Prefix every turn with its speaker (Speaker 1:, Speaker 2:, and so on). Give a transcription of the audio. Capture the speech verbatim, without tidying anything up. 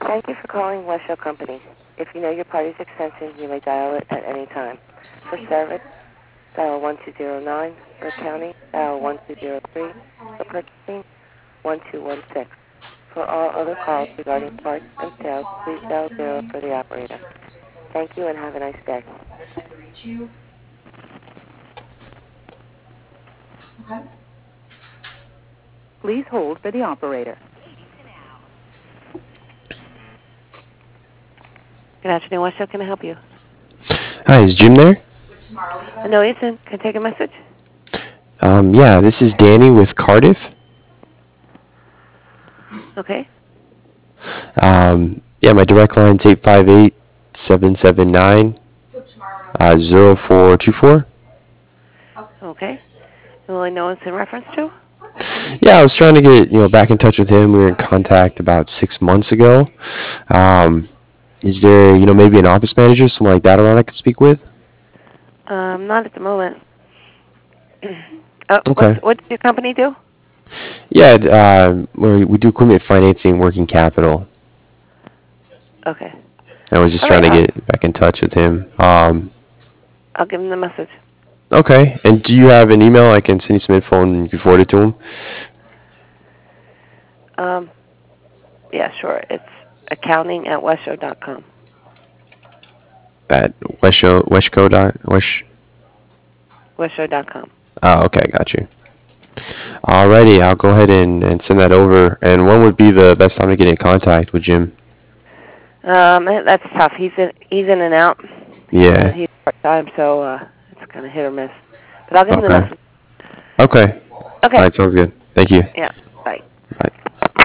Speaker 1: Thank you for calling West Show Company. If you know your party's extension, you may dial it at any time. For service, dial one two zero nine. For accounting, dial one two zero three. For purchasing, one two one six. For all other calls regarding parts and sales, please dial zero for the operator. Thank you and have a nice day.
Speaker 2: Please hold for the operator.
Speaker 1: Good afternoon, West Show. Can I help you?
Speaker 3: Hi, is Jim there?
Speaker 1: No, Ethan. Can I take a message?
Speaker 3: Um, yeah, this is Danny with Cardiff.
Speaker 1: Okay.
Speaker 3: Um, yeah, my direct line's eight five eight, seven seven nine, zero four two four.
Speaker 1: Okay. Will I know it's in reference to?
Speaker 3: Yeah, I was trying to get, you know, back in touch with him. We were in contact about six months ago. Um, is there, you know, maybe an office manager, something like that around I could speak with?
Speaker 1: Um, not at the moment. uh,
Speaker 3: Okay.
Speaker 1: what's, what does your company do?
Speaker 3: Yeah, uh, we we do equipment financing, working capital.
Speaker 1: Okay.
Speaker 3: I was just
Speaker 1: All
Speaker 3: trying
Speaker 1: right,
Speaker 3: to
Speaker 1: I'll,
Speaker 3: get back in touch with him. Um,
Speaker 1: I'll give him the message.
Speaker 3: okay. And do you have an email I can send you some info and you can forward it to him?
Speaker 1: Um, yeah, sure. It's accounting at westshow dot com.
Speaker 3: At Westshow, Westco dot, West.
Speaker 1: westshow dot com.
Speaker 3: Oh, okay, got you. Alrighty, I'll go ahead and, and send that over. And when would be the best time to get in contact with Jim?
Speaker 1: Um, that's tough. He's in, he's in and out.
Speaker 3: Yeah.
Speaker 1: Uh, he's part-time, so uh, it's kind of hit or miss. But I'll give him the
Speaker 3: Okay.
Speaker 1: message.
Speaker 3: Okay.
Speaker 1: Okay.
Speaker 3: Alright, sounds good. Thank you.
Speaker 1: Yeah. Bye.